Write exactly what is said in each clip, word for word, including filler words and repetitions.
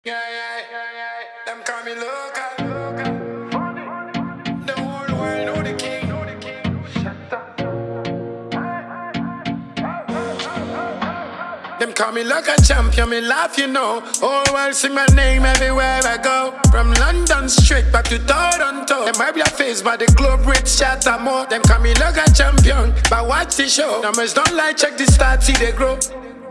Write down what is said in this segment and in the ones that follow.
Yeah, yeah, yeah, yeah. Them call me local. The whole world know the king. Shut up. Them call me local champion, me laugh, you know. Whole world see my name everywhere I go. From London straight back to Toronto. Them might be a face, but the globe rich shatter more. Them call me local champion, but watch the show. Numbers don't lie, check the stats, see they grow.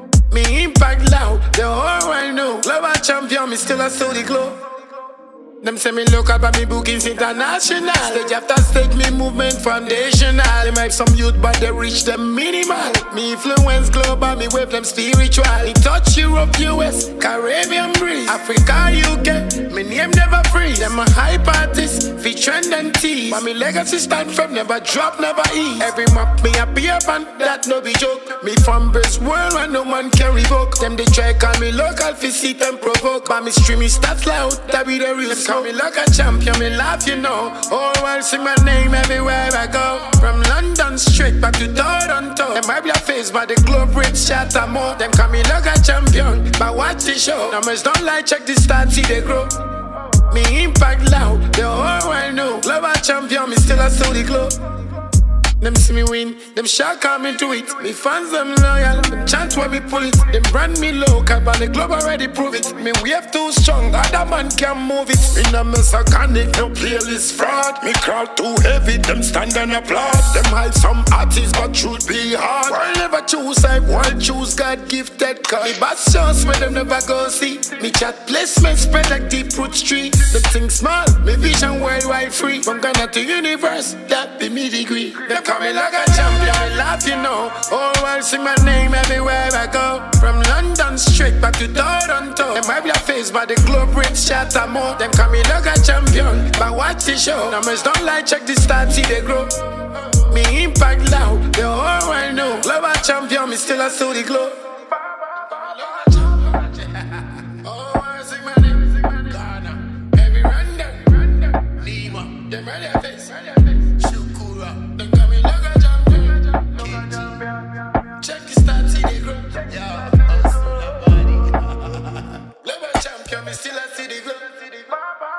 Me impact loud, the whole world know. Global champion, me still a steal the glow. Them say me local, but me bookings international. Stage after stage, me movement foundational. They make some youth, but they reach them minimal. Me influence global, me wave them spiritual. Me touch Europe, U S, Caribbean breeze, Africa, U K. Me name never freeze. Them a hype artist, fi trend and tease. But me legacy stand firm, never drop, never ease. Every map me appear on, that no be joke. Me from best world where no man can revoke. Them they try call me local, fi see them provoke. But me stream me stats loud, that be the real. Call me like a champion, me laugh, you know. Whole world see my name everywhere I go. From London straight back to Toronto. Them might be a face, but the globe rich shatter more. Them call me like a champion, but watch the show. Numbers don't lie, check the stats, see they grow. Me impact loud, the whole world know. Global champion, me still a steal the glow. Them see me win, them shot come into it. Me fans them loyal, them chant when me pull it. Them brand me local, but the globe already prove it. Me wave too strong, other man can move it. In a mess of conic, no playlist fraud. Me crowd too heavy, them stand and applaud. Them hide some artists, but truth be hard. World never choose, I world choose God gifted. Cause me boss shows where them never go see. Me chat placement spread like deep roots tree. Them think small, me vision worldwide free. From Ghana to universe, that be me degree. Them call me like a champion, I laugh, you know. Whole world see my name everywhere I go. From London straight back to Toronto. Them might be a face, but the globe rich shatter more. Them call me like a champion, but watch the show. Numbers don't lie, check the stats, see they grow. Me impact loud, the whole world know. Global champion, me still a steal the glow.